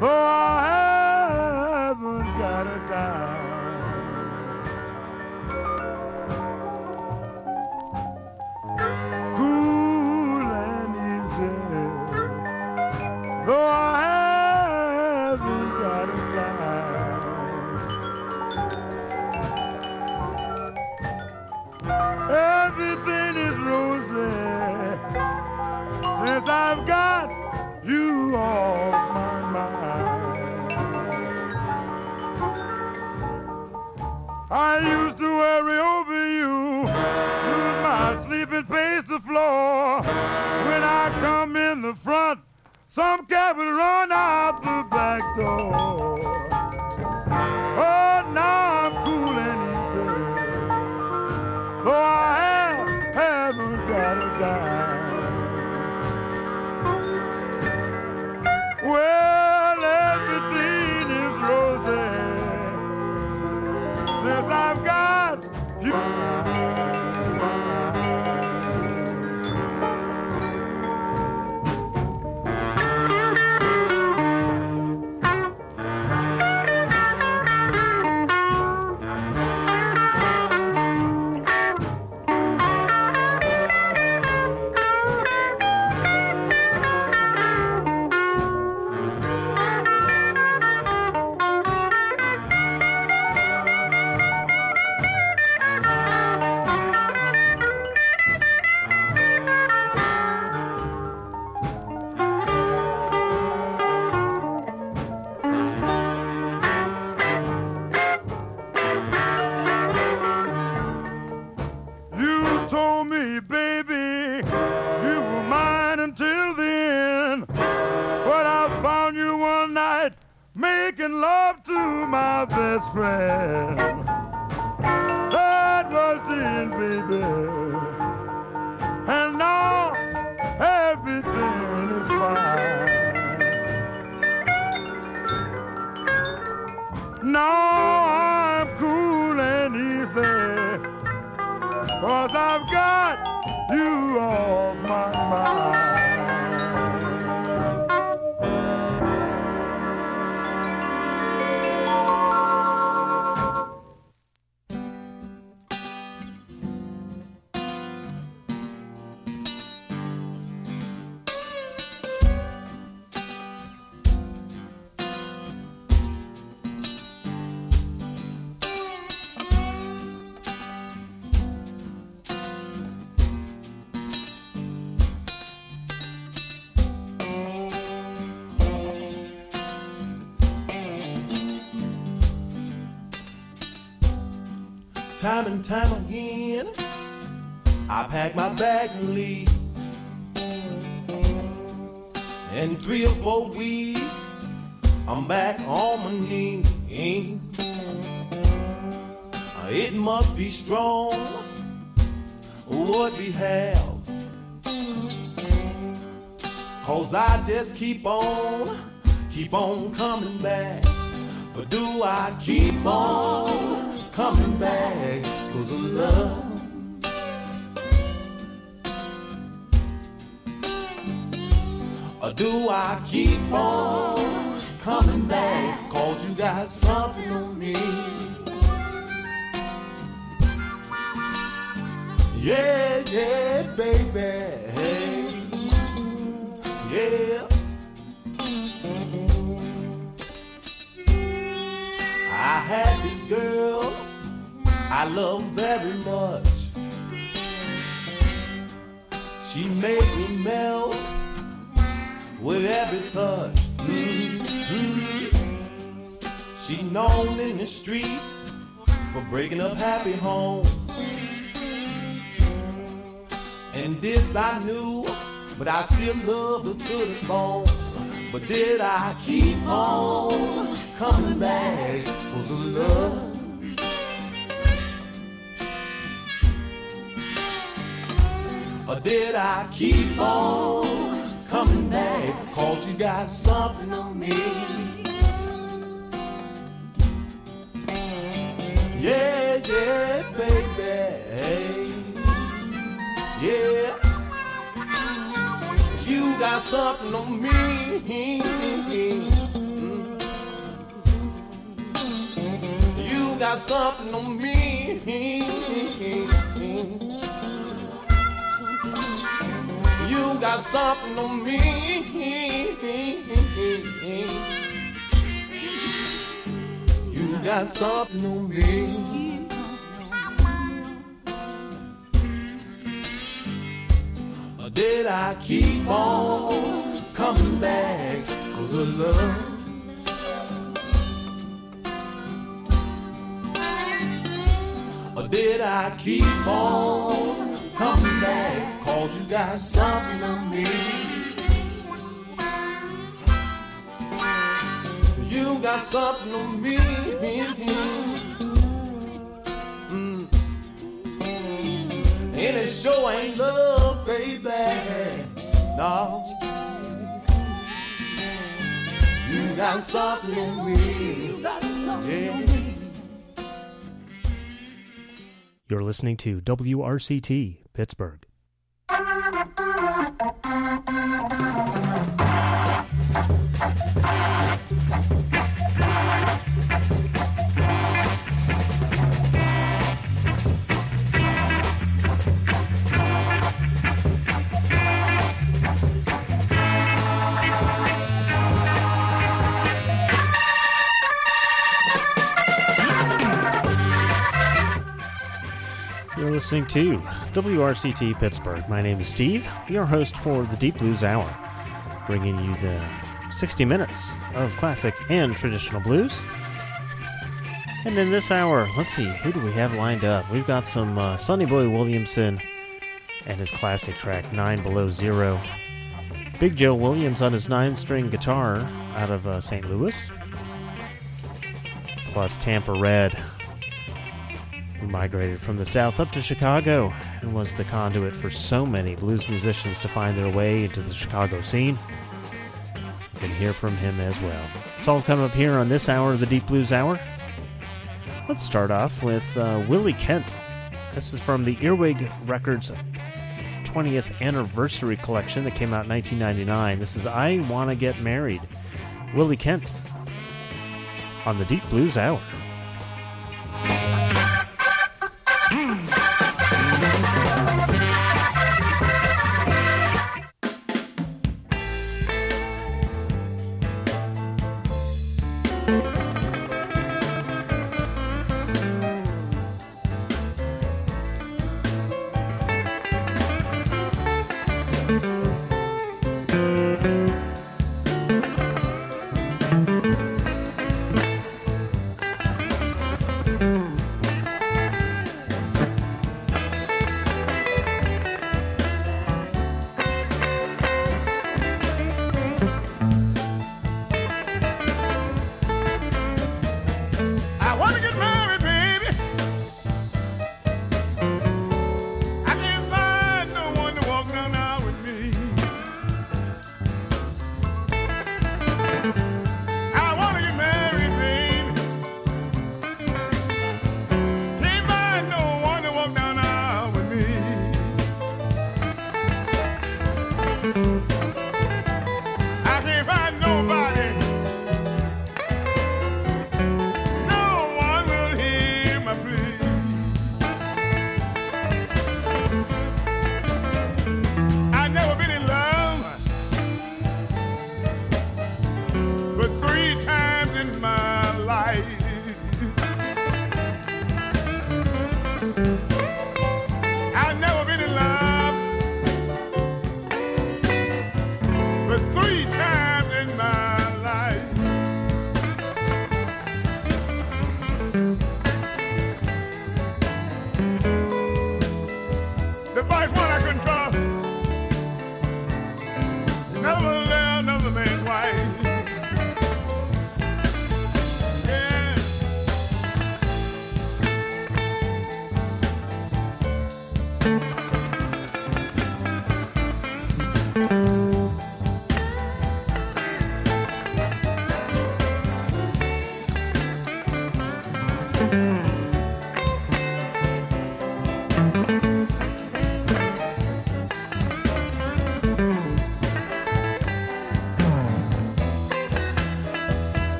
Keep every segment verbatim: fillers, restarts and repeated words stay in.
Oh, I haven't got a dime. Cool and easy. Though I haven't got a dime. Everything is rosy since I've got you off my mind. I used to worry over you, use my sleeping pace the floor. When I come in the front, some cat would run out the back door. Oh, now I'm cool and easy, though I have, haven't got a dime. Well, everything is rosy since I've got you. Making love to my best friend. That was then, baby. And now everything is fine. Now I'm cool and easy, 'cause I've got you off my mind. Time and time again, I pack my bags and leave. In three or four weeks, I'm back on my knees. It must be strong, what we have, 'cause I just keep on, keep on coming back. But do I keep on coming back 'cause of love? Or do I keep on coming back 'cause you got something on me? Yeah, yeah, baby, hey, yeah. I had this girl I love very much. She made me melt with every touch. Mm-hmm. She known in the streets for breaking up happy homes. And this I knew, but I still loved her to the bone. But did I keep on coming back 'cause of love? Or did I keep on coming back 'cause you got something on me? Yeah, yeah, baby, yeah. 'Cause you got something on me. Mm-hmm. got something on me. You got something on me. You got something on me. Or did I keep on coming back 'cause of love? Or did I keep on coming back 'cause you got something on me? You got something on me. Mm. And it sure ain't love, baby. No. You got something on me. Yeah. You're listening to W R C T, Pittsburgh. You're listening to W R C T Pittsburgh. My name is Steve, your host for the Deep Blues Hour, bringing you the sixty minutes of classic and traditional blues. And in this hour, let's see, who do we have lined up? We've got some uh, Sonny Boy Williamson and his classic track, Nine Below Zero. Big Joe Williams on his nine-string guitar out of uh, Saint Louis. Plus Tampa Red, who migrated from the South up to Chicago and was the conduit for so many blues musicians to find their way into the Chicago scene. You can hear from him as well. It's all coming up here on this hour of the Deep Blues Hour. Let's start off with uh, Willie Kent. This is from the Earwig Records twentieth Anniversary Collection that came out in nineteen ninety-nine. This is I Wanna Get Married. Willie Kent on the Deep Blues Hour.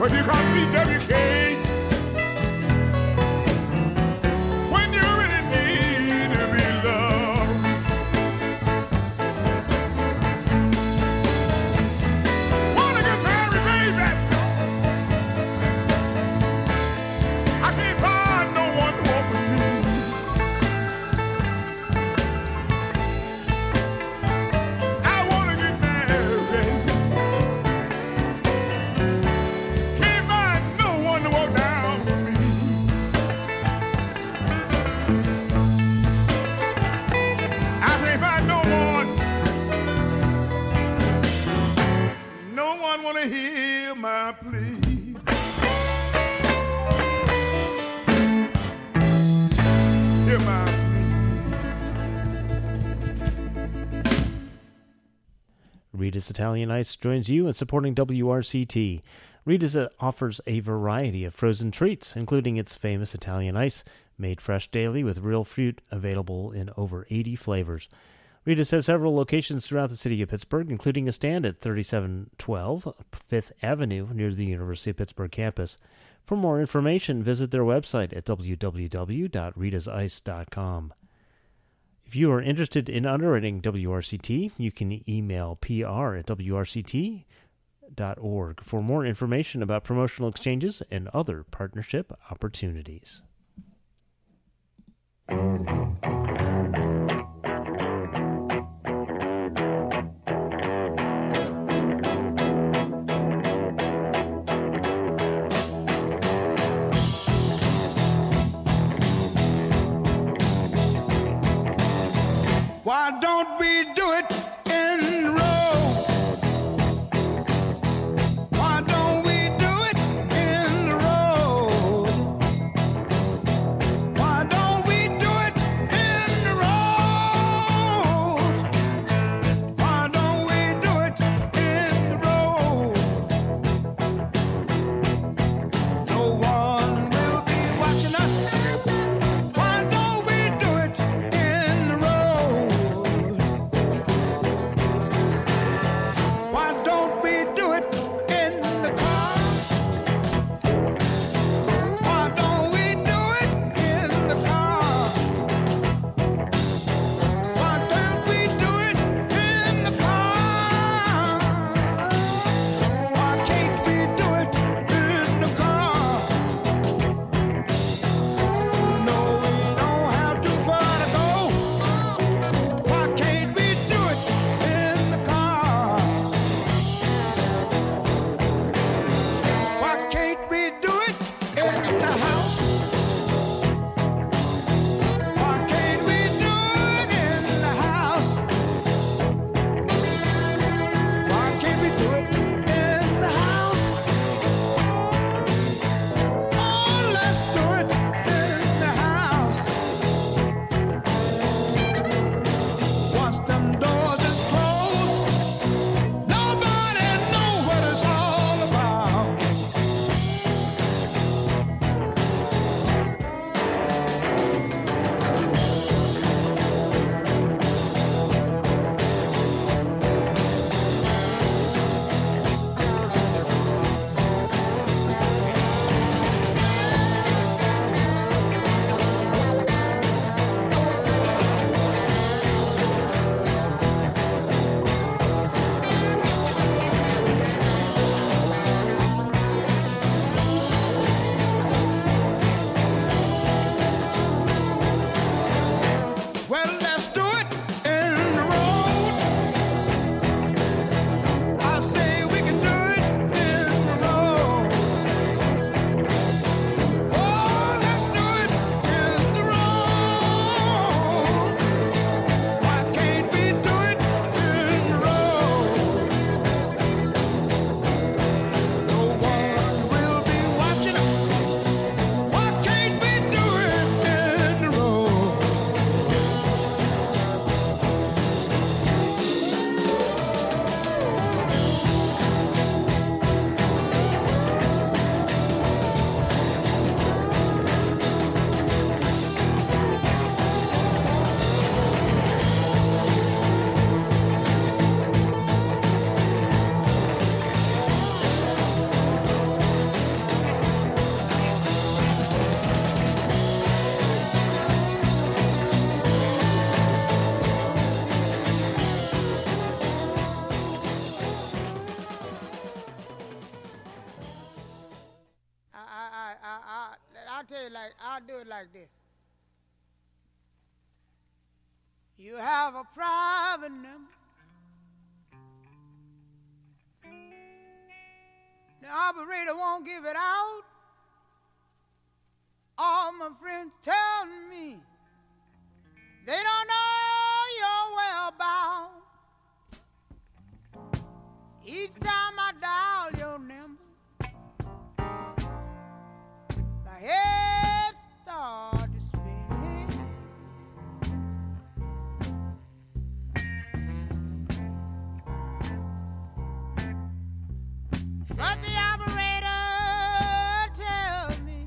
what you call P W K. When you really need to be loved. Wanna get married, baby? I can't find no one to walk with me. I wanna get married. Can't find no one to walk down with me. I can't find no one. No one wanna hear my plea. Hear my plea. Rita's Italian Ice joins you in supporting W R C T. Rita's offers a variety of frozen treats, including its famous Italian Ice, made fresh daily with real fruit, available in over eighty flavors. Rita's has several locations throughout the city of Pittsburgh, including a stand at thirty-seven twelve Fifth Avenue near the University of Pittsburgh campus. For more information, visit their website at w w w dot ritas ice dot com. If you are interested in underwriting W R C T, you can email P R at w r c t dot org for more information about promotional exchanges and other partnership opportunities. Why don't we do it in row? Why don't we do it in row? Why don't we do it in row? Why don't we do it in row? No one will be watching us. Why don't we do it in row? I'll tell you like, I'll do it like this. You have a private number. The operator won't give it out. All my friends tell me they don't know your whereabouts. Each time I dial your number, my head starts to spin. But the operator tells me,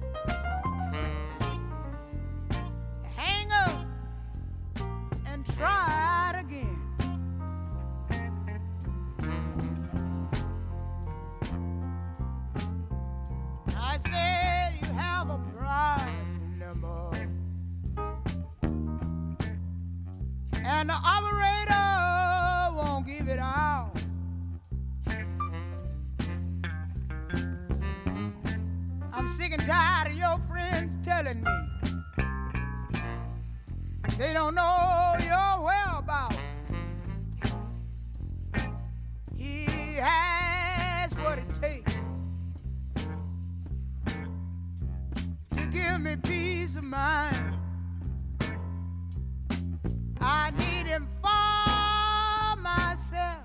hang up and try it again. I said you have a private number, and the operator won't give it out. I'm sick and tired of your friends telling me they don't know your whereabouts. He has what it takes to give me peace of mind. I need him for myself.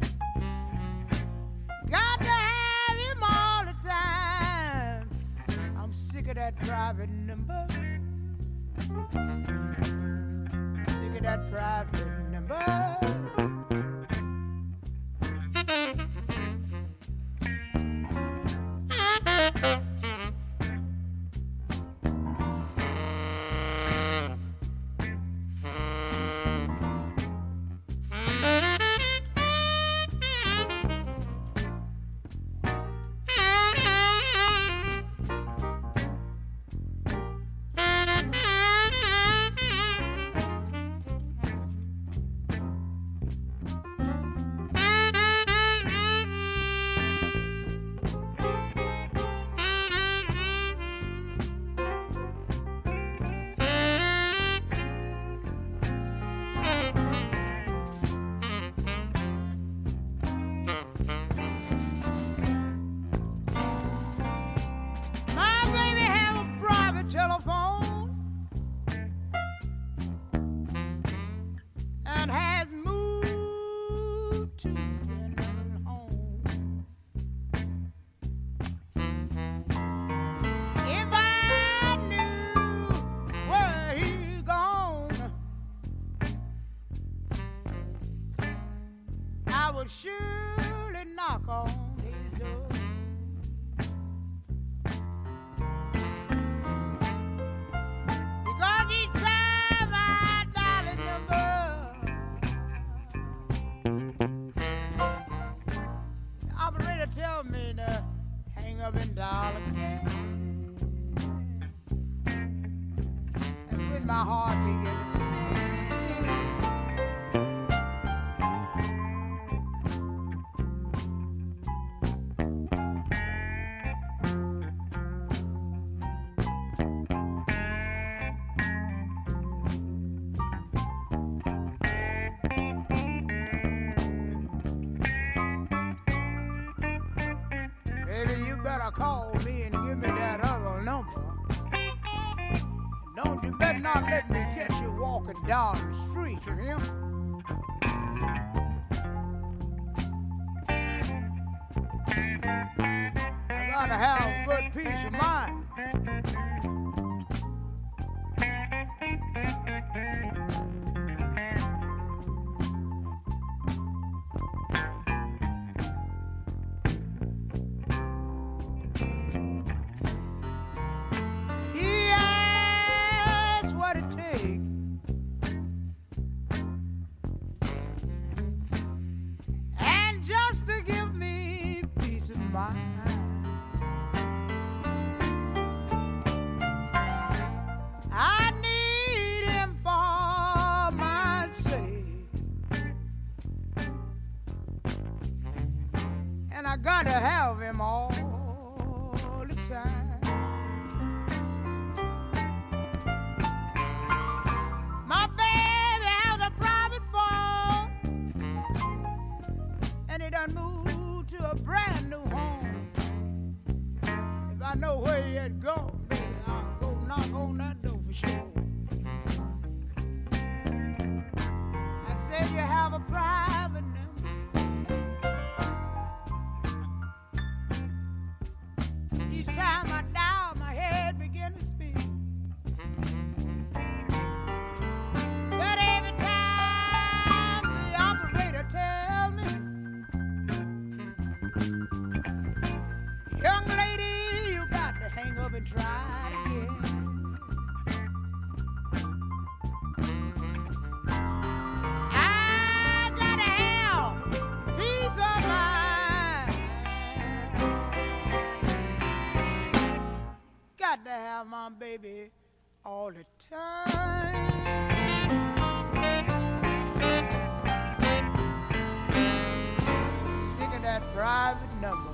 Got to have him all the time. I'm sick of that private number. Sick of that private number. Surely knock on his door. Because each time I dial his number, the operator tells me to hang up and dial again. That's when my heart begins to spin. Call me and give me that other number. Don't you better not let me catch you walking down the street, you hear? I gotta have good peace of mind. I need him for my sake, and I gotta have him all the time. said go, baby, I'll go knock on that door for sure. I said you have a private number. Each time I dial, my head began to spin. But every time the operator tell me, young lady, you got to hang up and try again. I gotta have peace of mind. Got to have my baby all the time. Sick of that private number.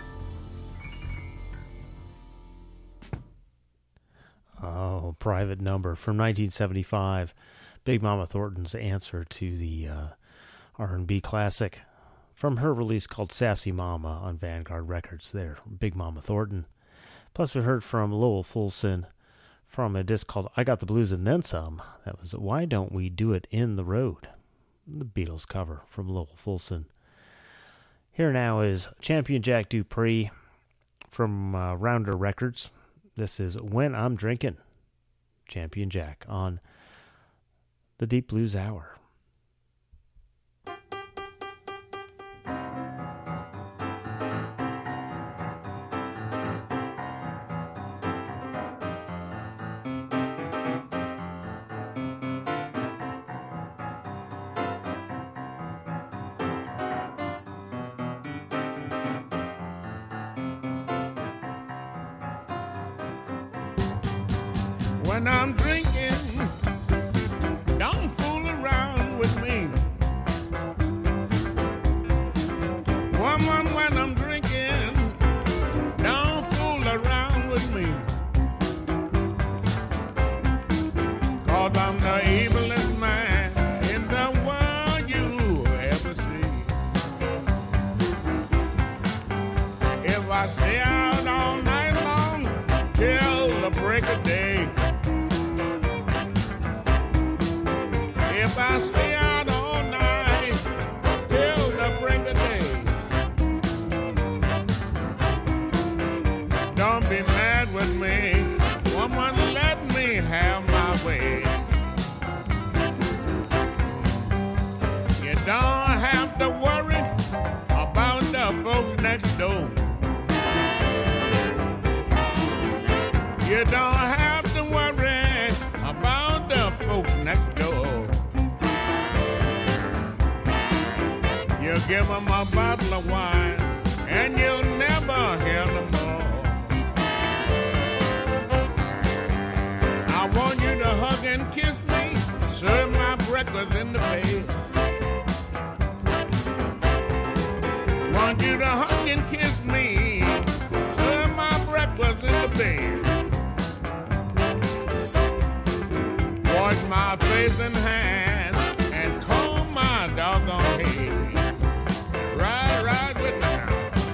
Oh, Private Number from nineteen seventy-five. Big Mama Thornton's answer to the uh, R and B classic from her release called Sassy Mama on Vanguard Records there, Big Mama Thornton. Plus we heard from Lowell Fulson from a disc called I Got the Blues and Then Some. That was Why Don't We Do It in the Road? The Beatles cover from Lowell Fulson. Here now is Champion Jack Dupree from uh, Rounder Records. This is When I'm Drinking, Champion Jack on the Deep Blues Hour. When I'm drinking, don't fool around with me. Woman, when I'm drinking, don't fool around with me. 'Cause I'm the evilest man in the world you ever see. If I stay out all night long till the break of day, if I stay out all night till the break of day, don't be mad with me, woman, let me have my way. You don't have to worry about the folks next door. You don't have to worry about the folks next door. You give them a bottle of wine and you'll never hear them more. I want you to hug and kiss me, serve my breakfast in the bed. Want you to hug and kiss me, serve my breakfast in the bed. Wash my face and hands and comb my doggone head. Ride, ride with me now.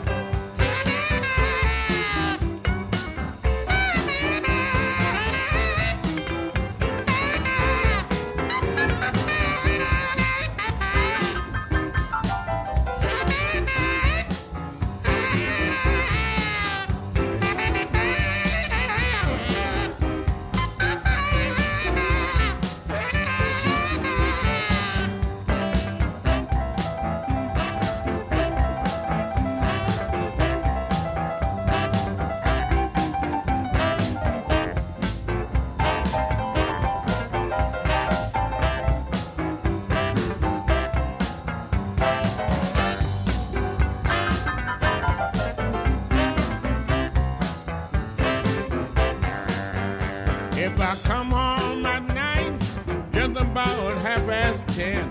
If I come home at night, just about half past ten.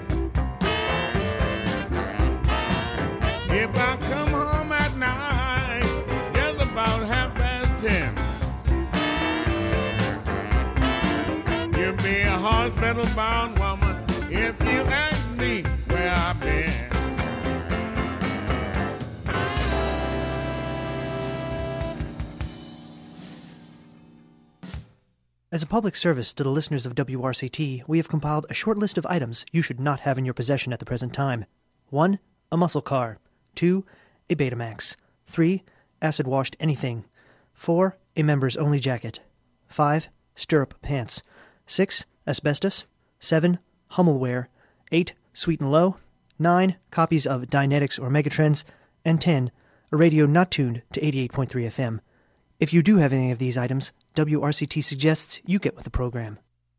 If I come home at night, just about half past ten. You'll be a hospital-bound woman if you ask me where I've been. As a public service to the listeners of W R C T, we have compiled a short list of items you should not have in your possession at the present time. one. A muscle car. two. A Betamax. three. Acid-washed anything. four. A members-only jacket. five. Stirrup pants. six. Asbestos. seven. Hummelware. eight. Sweet and Low. nine. Copies of Dynetics or Megatrends. And ten. A radio not tuned to eighty-eight point three F M. If you do have any of these items, W R C T suggests you get with the program.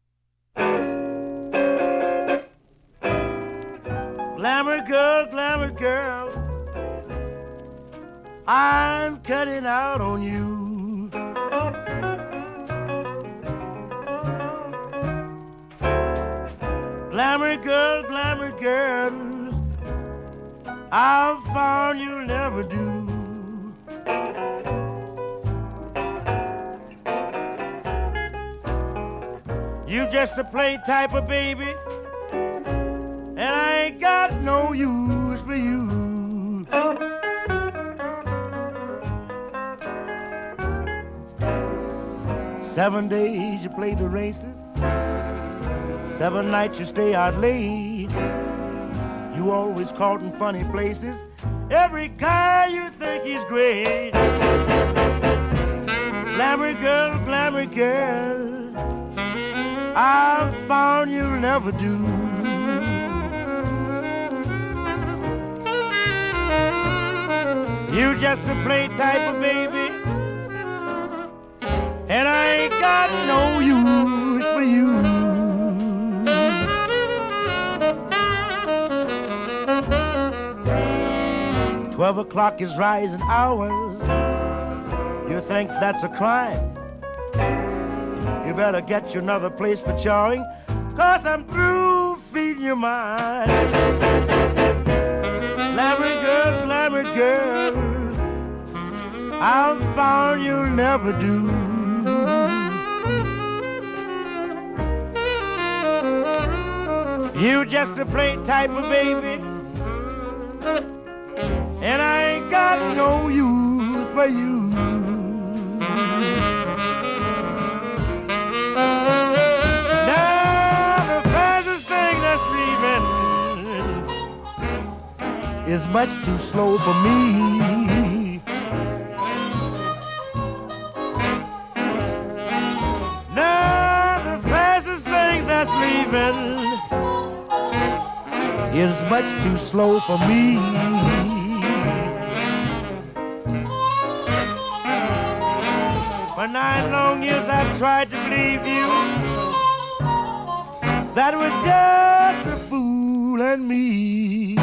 Glamour girl, glamour girl, I'm cutting out on you. Glamour girl, glamour girl, I've found you'll never do. You just a play type of baby, and I ain't got no use for you. Seven days you play the races, seven nights you stay out late. You always caught in funny places, every guy you think is great. Glamour girl, glamour girl, I've found you'll never do. You just a play type of baby, and I ain't got no use for you. Twelve o'clock is rising hours. You think that's a crime? You better get you another place for charring, 'cause I'm through feeding your mind. Glamour girl, glamour girl, I've found you'll never do. You just a play type of baby, and I ain't got no use for you. Is much too slow for me. Now the fastest thing that's leaving is much too slow for me. For nine long years I've tried to believe you, that was just a fool and me.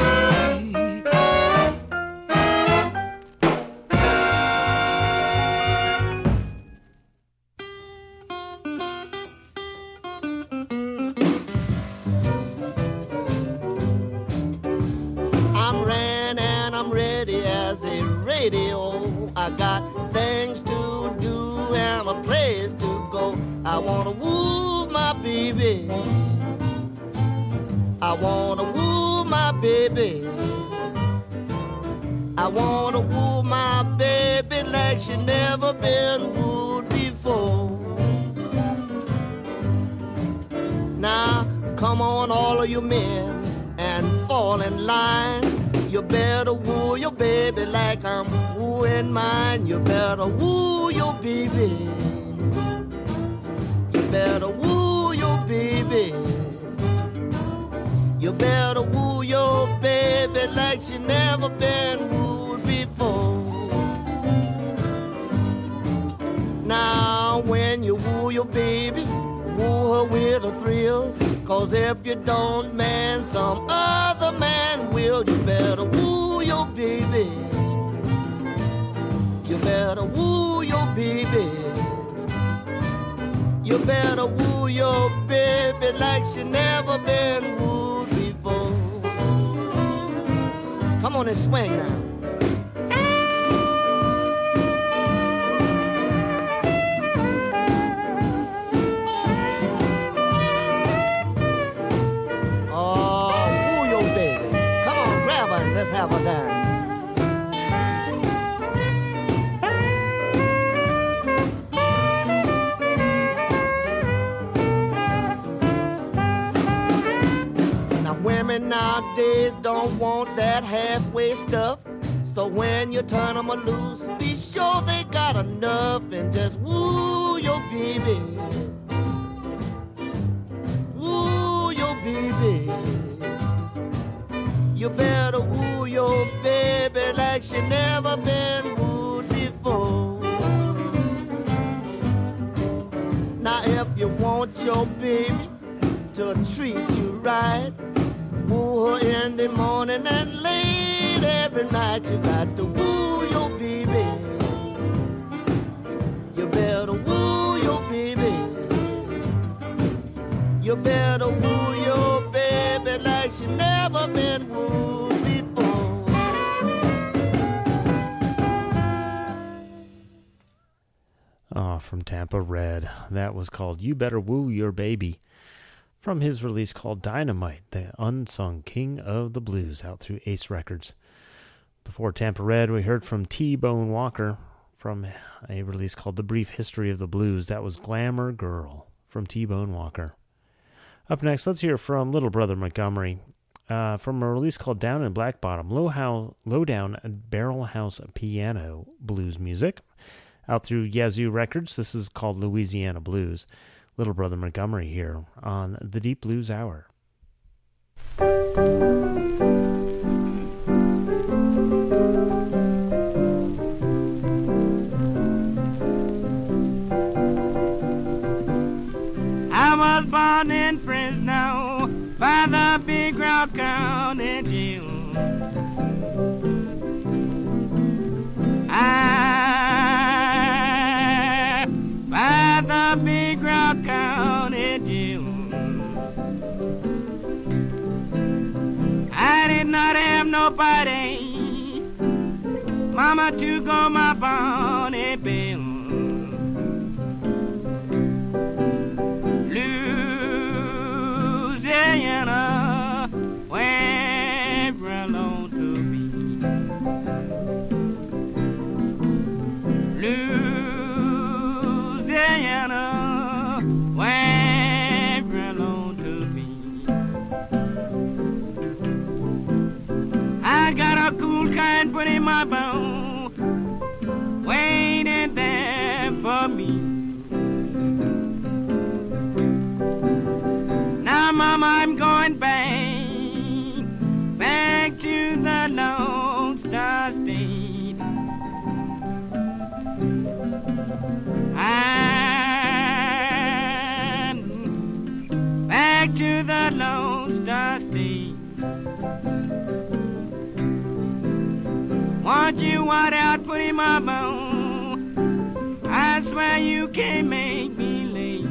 I got things to do and a place to go. I wanna woo my baby. I wanna woo my baby. I wanna woo my baby like she never been wooed before. Now, come on, all of you men, and fall in line. You better woo your baby like I'm wooing mine. You better woo your baby. You better woo your baby. You better woo your baby like she never been wooed before. Now when you woo your baby, woo her with a thrill. 'Cause if you don't, man, some other man will. You better woo your baby. You better woo your baby. You better woo your baby like she never been wooed before. Come on and swing now. Let's have a dance. nowadays don't want that halfway stuff. So when you turn them loose, be sure they got enough and just woo your baby. Woo your baby. You better woo your baby like she never been wooed before. Now if you want your baby to treat you right, woo her in the morning and late every night. You got to woo your baby. You better woo your baby. You better woo your baby like she never been wooed before. Oh, from Tampa Red. That was called You Better Woo Your Baby, from his release called Dynamite, the unsung king of the blues, out through Ace Records. Before Tampa Red, we heard from T-Bone Walker from a release called The Brief History of the Blues. That was Glamour Girl from T-Bone Walker. Up next, let's hear from Little Brother Montgomery uh, from a release called Down in Black Bottom, Low, how, low Down Barrel House Piano Blues Music, out through Yazoo Records. This is called Louisiana Blues. Little Brother Montgomery here on the Deep Blues Hour. I was born in Fresno by the Big Rock County Jail. I by the Big Rock County Jail. I did not have nobody, mama, to go my bonnet bill. Louisiana, where alone to be. Louisiana, where alone to be. I got a cool kind put in my bone, waiting there for me. Now, Mama, I'm going back, back to the Lone Star State. I'm back to the Lone Star State. Want you want out, put in my bone, I swear you can't make me late.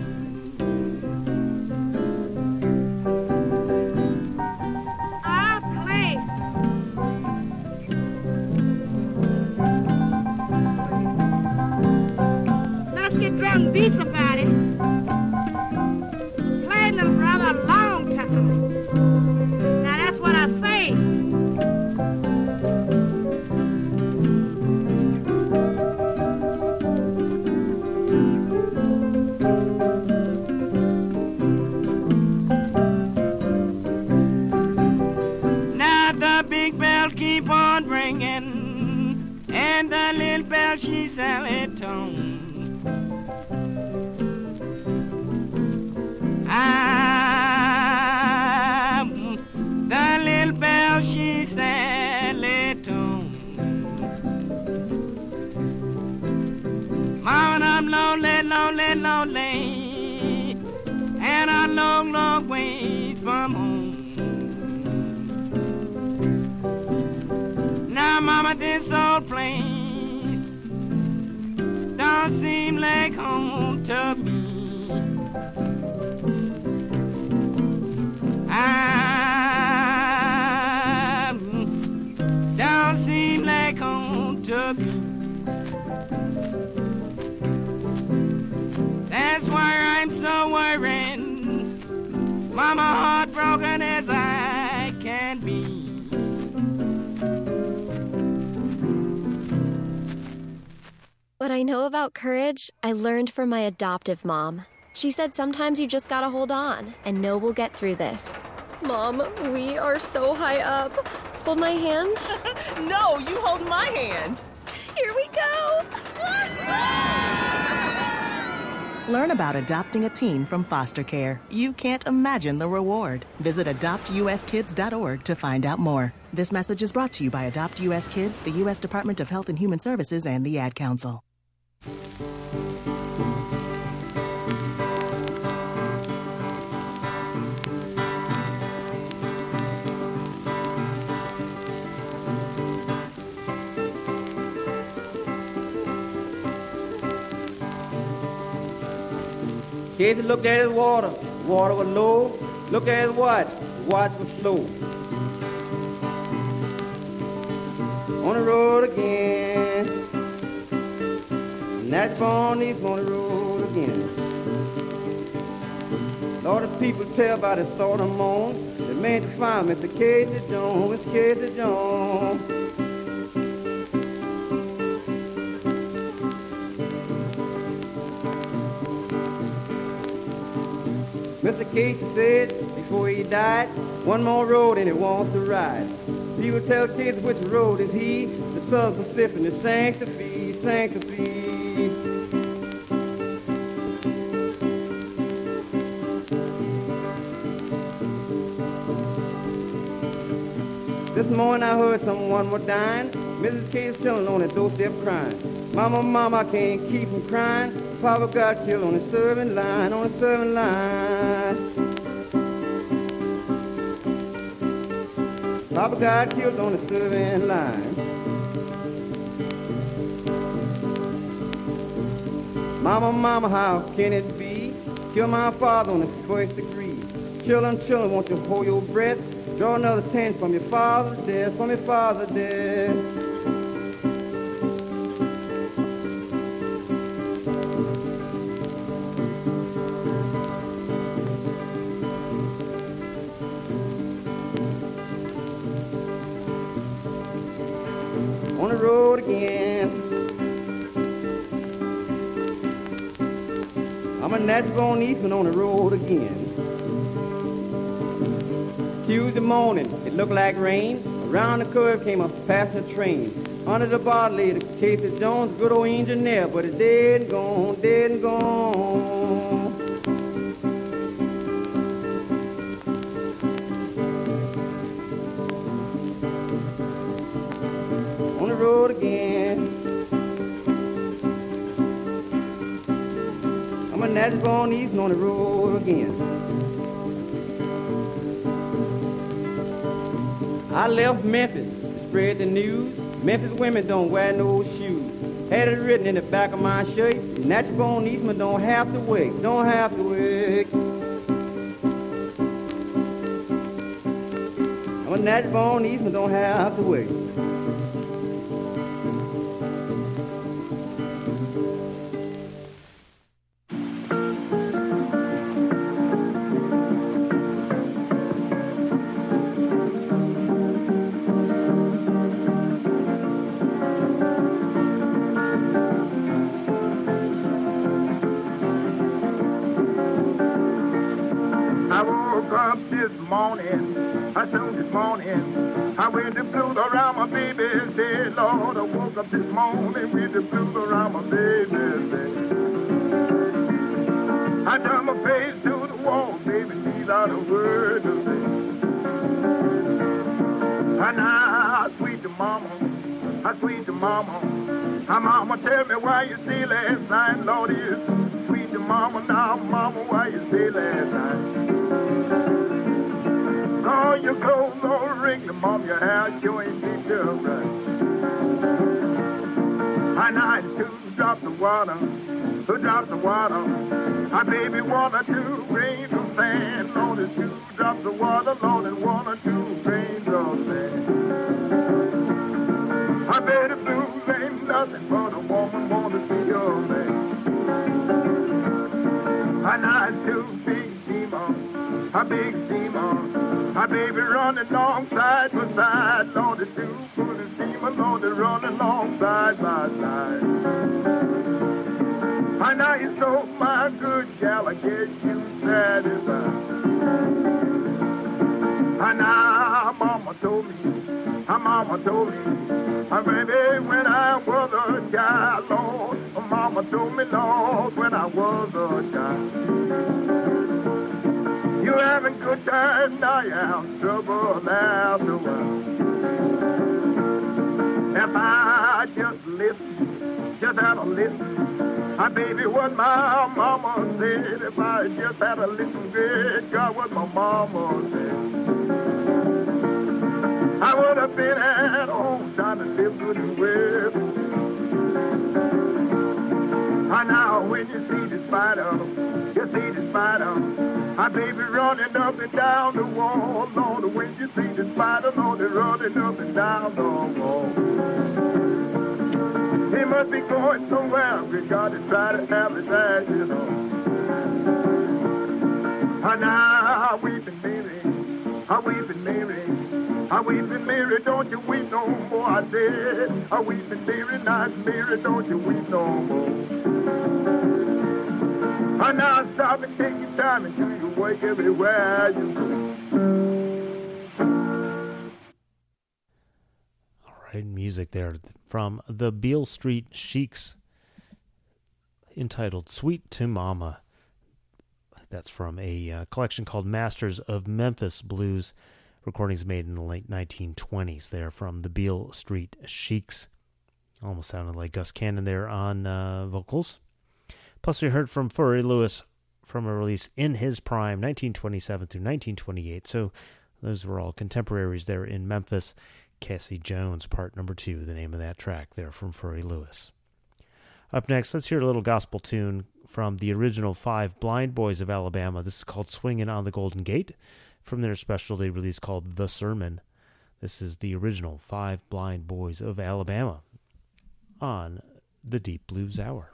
Get beats about it. Played little brother a long time. Now that's what I say. Now the big bell keep on ringing, and the little bell she sell it tone. I'm the little bell she said it tune. Mama, I'm lonely, lonely, lonely, and a long, long way from home. Now, Mama, this old place don't seem like home to me. I don't seem like home to me. That's why I'm so worried, Mama, heartbroken as I can be. What I know about courage, I learned from my adoptive mom. She said sometimes you just gotta hold on and know we'll get through this. Mom, we are so high up. Hold my hand. No, you hold my hand. Here we go. Learn about adopting a teen from foster care. You can't imagine the reward. Visit adopt u s kids dot org to find out more. This message is brought to you by Adopt U S Kids, the U S Department of Health and Human Services, and the Ad Council. Casey looked at his water. The water was low. Looked at his watch. The watch was slow. On the road again. And that's born, he's on the road again. Lord, the people tell about his sort of moan. The man to find Mister Casey Jones, Mister Casey Jones. Mister Casey said before he died, one more road and he wants to ride. People tell kids which road is he, the Southern Pacific, the Santa Fe, Santa Fe. This morning I heard someone was dying. Missus Casey chilling on the doorstep crying. Mama, mama, I can't keep from crying. Papa got killed on the serving line, on the serving line. Papa got killed on the serving line. Mama, mama, how can it be? Kill my father on the first degree. Children, children, won't you hold your breath? Draw another ten from your father's death, from your father's death. On the road again. I'm a natural born Eastman on the road again. Tuesday morning, it looked like rain. Around the curve came a passenger train. Under the bar lay the Casey Jones, good old engineer, but it's dead and gone, dead and gone. On the road again. I'm a natural born Eastman on the road again. I left Memphis to spread the news. Memphis women don't wear no shoes. Had it written in the back of my shirt. Natural born Eastman don't have to work, don't have to work. I'm a natural born Eastman don't have to work. I soon this morning, I went the blues around my baby's bed. Lord, I woke up this morning with the blues around my baby's bed. I turned my face to the wall, baby, these are the words to say. And I sweet to mama, I sweet to mama. Now, mama, tell me why you stay last night, Lord, it's sweet to mama. Now, mama, why you stay last night? Oh, your clothes all wrinkly, Mom, your hair sure ain't been done right. And I two drops of water, two drops of water. My baby one or two grains of sand. Lord, it's two drops of water, Lord, and one or two grains of sand. I bet the blues ain't nothing but a woman want to see your man. And I two big steamer, a big steamer. My baby running along side by side, Lord, the two full of steamer, Lord, they running along side by side. I know you so my good gal, I get you satisfied. mama told me, uh, baby, when I was a child, Lord. Mama told me, Lord, when I was a child. You having good times, now you have trouble after a while. If I just listen, just had a listen, my baby, what my mama said. If I just had a listen, good God, what my mama said, I would have been at home trying to live good and well. And now when you see the spider, you see the spider, my baby running up and down the wall. Lord, when you see the spider, Lord, they're running up and down the wall. He must be going somewhere, because God is trying to have his ashes on. And now we've been married, we've been married, we've been married, don't you weep no more, I said. We've been married, not married, don't you weep no more. And now stop and take your time and do your work everywhere you go. All right, music there from the Beale Street Sheiks, entitled Sweet to Mama. That's from a uh, collection called Masters of Memphis Blues, recordings made in the late nineteen twenties there from the Beale Street Sheiks. Almost sounded like Gus Cannon there on uh, vocals. Plus, we heard from Furry Lewis from a release in his prime, nineteen twenty-seven through nineteen twenty-eight. So those were all contemporaries there in Memphis. Cassie Jones, part number two, the name of that track there from Furry Lewis. Up next, let's hear a little gospel tune from the original Five Blind Boys of Alabama. This is called Swingin' on the Golden Gate, from their specialty release called The Sermon. This is the original Five Blind Boys of Alabama on the Deep Blues Hour.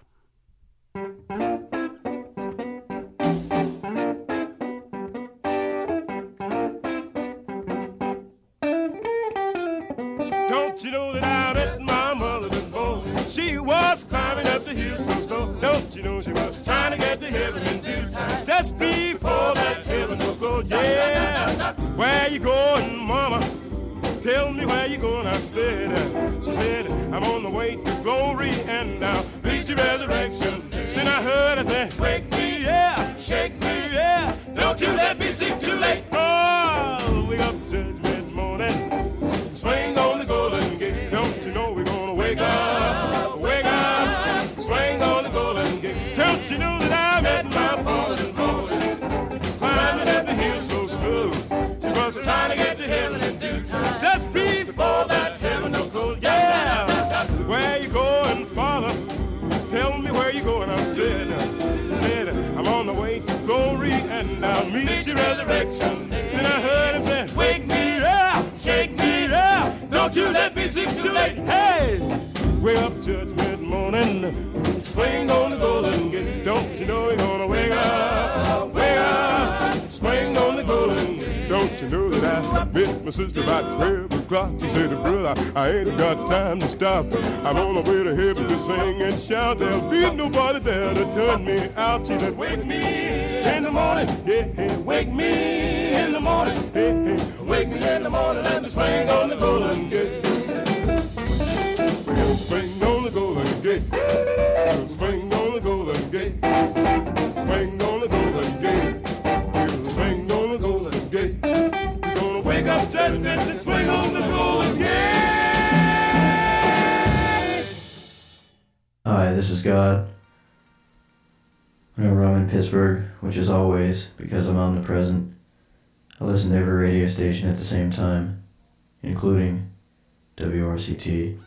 Don't you know that I met my mother was born? She was climbing up the hill so slow. Don't you know she was trying to get to heaven in due time? Just before that heaven will go, yeah. Where you going, mama? Tell me where you going, I said. Uh, she said, I'm on the way to glory and I'll reach your resurrection. Then I heard her say, wake me, yeah, shake me, yeah. Don't you let me sleep too late. Oh, wake up to mid-morning, swing on the golden gate. Don't you know we're gonna wake up, wake up, swing on the golden gate. Don't you know that I met my father this morning, climbing up the hill so slow. She was trying to get to heaven in due time. Just before that heaven will go, yeah. Where you going, Father? Tell me where you going. I said, I said, I'm on the way to glory and I'll meet your resurrection. Then I heard him say, wake me up, shake me up. Don't you let me sleep too late. Hey, wake up, judgment morning, swing on the golden gate. Don't you know you're gonna wake up, wake up, swing on the golden gate. Don't you know that I met my sister about twelve o'clock? She said, brother, I ain't got time to stop. I'm on the way to heaven to sing and shout. There'll be nobody there to turn me out. She said, wake me in the morning, yeah, hey, wake me in the morning, hey, hey, wake me in the morning and swing on the golden gate. We'll swing on the golden gate. We'll swing on the golden gate. Swing on the golden gate. We'll swing on the golden gate. We're gonna wake up judgment and swing on the golden gate. Hi, this is God. Whenever I'm in Pittsburgh, which is always because I'm omnipresent, I listen to every radio station at the same time, including W R C T.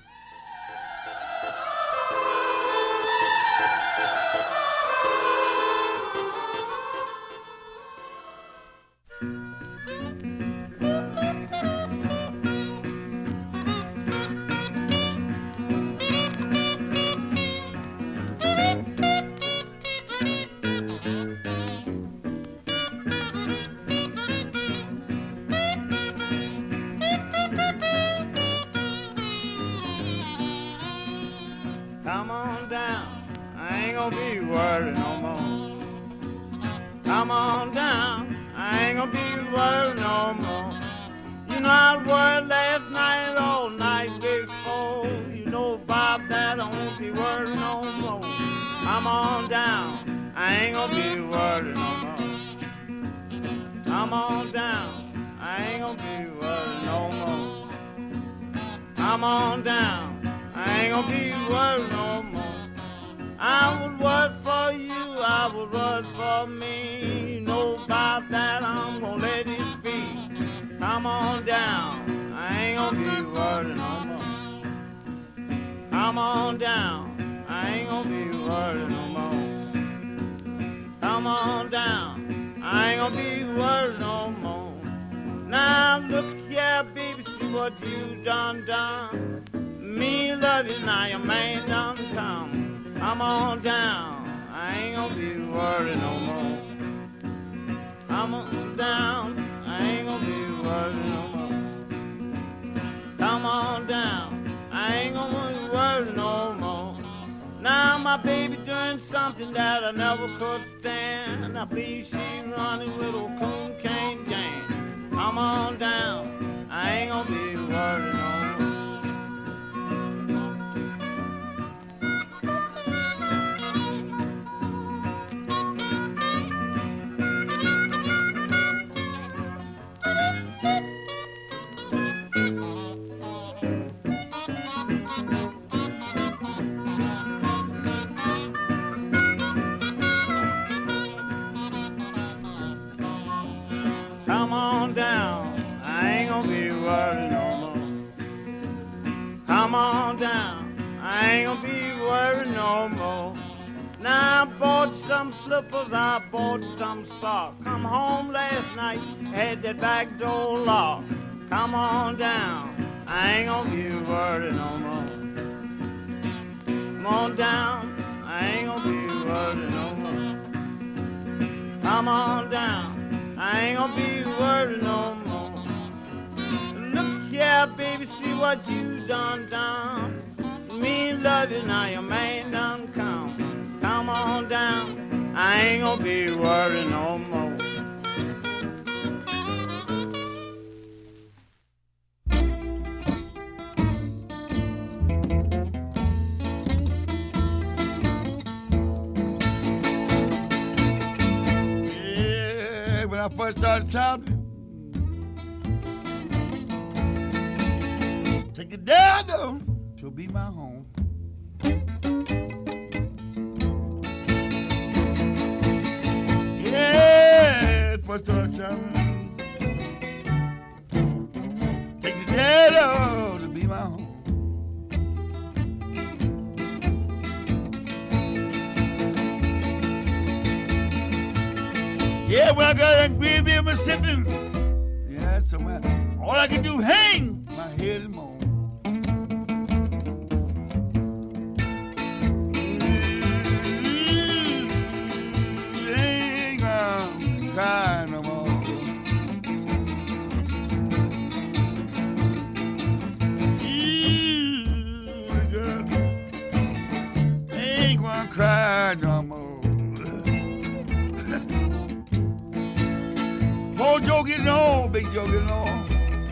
Come on down, I ain't gonna be worried no more. Come on down, I ain't gonna be worried no more. You know I worried last night, all night before. You know about that, I won't be worried no more. I'm on down, I ain't gonna be worried no more. I'm on down, I ain't gonna be worried no more. I'm on down, I ain't gonna be worried no more. I would work for you, I would work for me. You know about that, I'm gonna let it be. Come on down, I ain't gonna be worried no more. Come on down, I ain't gonna be worried no more. Come on down, I ain't gonna be worried no more. Now look here, baby, see what you done done. Me love you, now your man done come. Come on down, I ain't gonna be worried no more. Come on down, I ain't gonna be worried no more. Come on down, I ain't gonna be worried no more. Now my baby doing something that I never could stand. Now please, she running with old coon cane Jane. Come on down, I ain't gonna be worried no more. Come on down, I ain't gonna be worried no more. Come on down, I ain't gonna be worried no more. Now I bought some slippers, I bought some socks. Come home last night, had that back door locked. Come on down, I ain't gonna be worried no more. Come on down, I ain't gonna be worried no more. Come on down, I ain't gonna be worried no more. Look here, baby, see what you done done. Me love you, now your man done come. Come on down, I ain't gonna be worried no more. When I first started traveling, take it down though, to be my home. Yeah, first started traveling, take it down though, to be my home. Yeah, when I got in Greenville, Mississippi, yeah, somewhere, all I can do hang my head and moan. Mm-hmm. Ain't gonna cry no more. Mm-hmm. Ain't gonna cry no more. Poor Joe getting on, Big Joe getting on.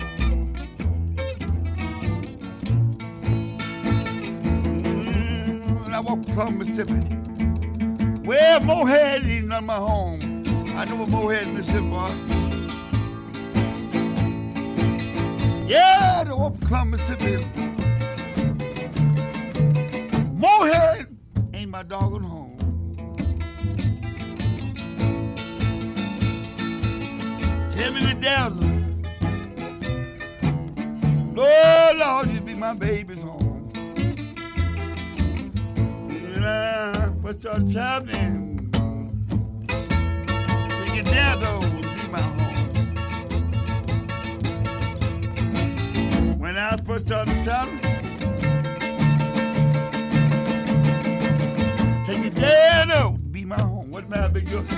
Mm, I walk across Mississippi. Where Mohead ain't none of my home. I know what Mohead, Mississippi, boy. Yeah, I walk across Mississippi. Mohead ain't my doggone home. Tell me the devil. Lord, Lord, you be my baby's home. And I first started traveling. Take it down, though, to be my home. When I first started traveling, take it down, though, to be my home. What's the matter, Big Joe?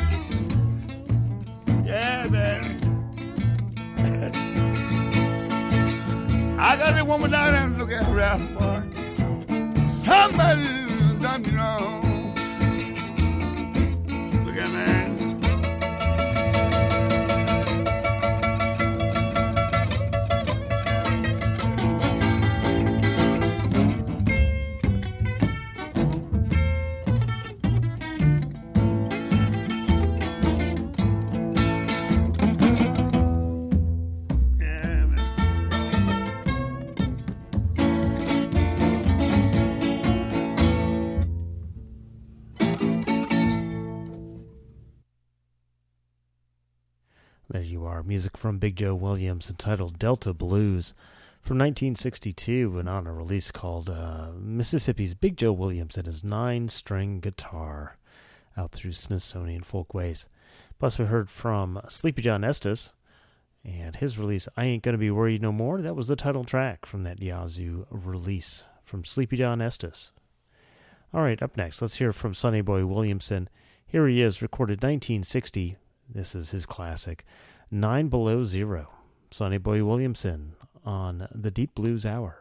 Yeah, man. I got a woman down there and look at her ass, boy. Somebody done me wrong. Look at that. There you are, music from Big Joe Williams entitled Delta Blues from nineteen sixty-two, and on a release called uh, Mississippi's Big Joe Williams and His Nine-String Guitar, out through Smithsonian Folkways. Plus we heard from Sleepy John Estes and his release, I Ain't Gonna Be Worried No More. That was the title track from that Yazoo release from Sleepy John Estes. All right, up next, let's hear from Sonny Boy Williamson. Here he is, recorded nineteen sixty. This is his classic, Nine Below Zero. Sonny Boy Williamson on the Deep Blues Hour.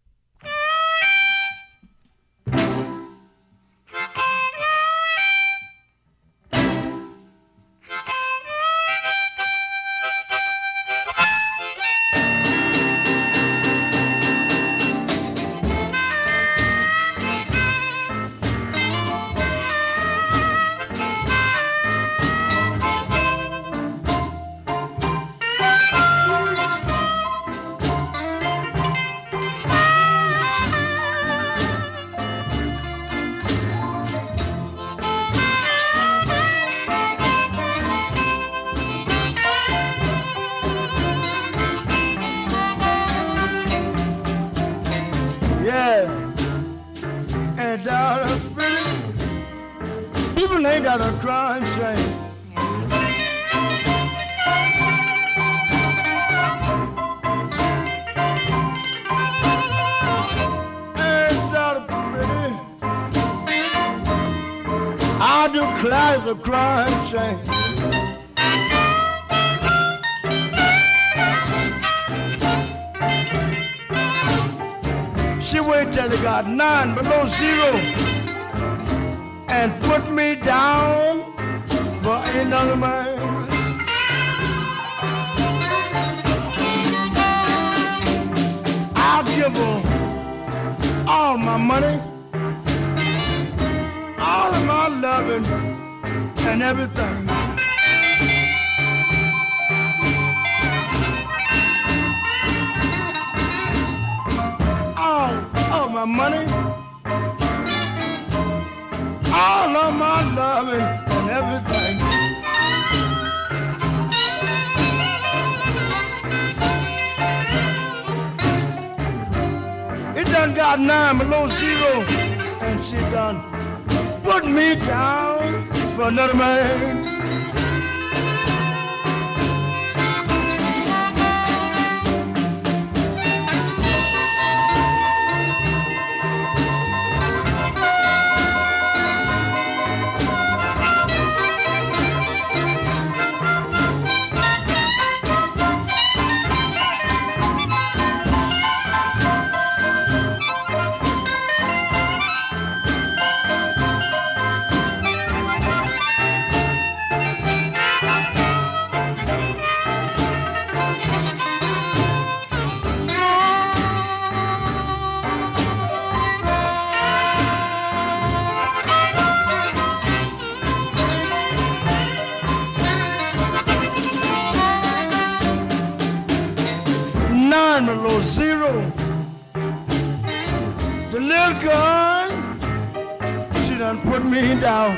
Nine below zero and put me down for another man. I'll give her all my money, all of my loving and everything. All of my money, all of my loving and everything. It done got nine below zero, and she done put me down for another man. Below zero, the little girl, she done put me down.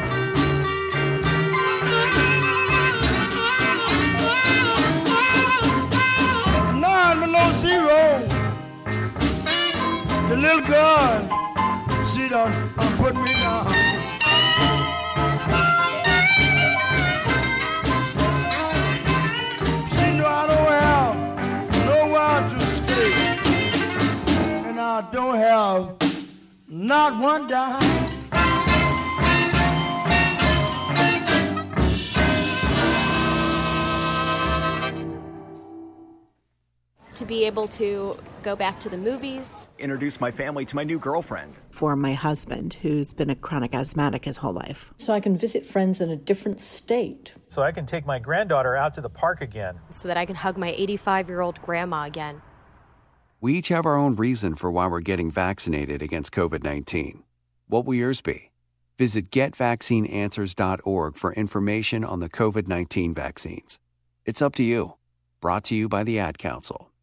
Nine below zero, the little girl, she done uh, put me down. She know I don't have nowhere to and I don't have not one dime. To be able to go back to the movies. Introduce my family to my new girlfriend. For my husband, who's been a chronic asthmatic his whole life. So I can visit friends in a different state. So I can take my granddaughter out to the park again. So that I can hug my eighty-five-year-old grandma again. We each have our own reason for why we're getting vaccinated against covid nineteen. What will yours be? Visit get vaccine answers dot org for information on the covid nineteen vaccines. It's up to you. Brought to you by the Ad Council.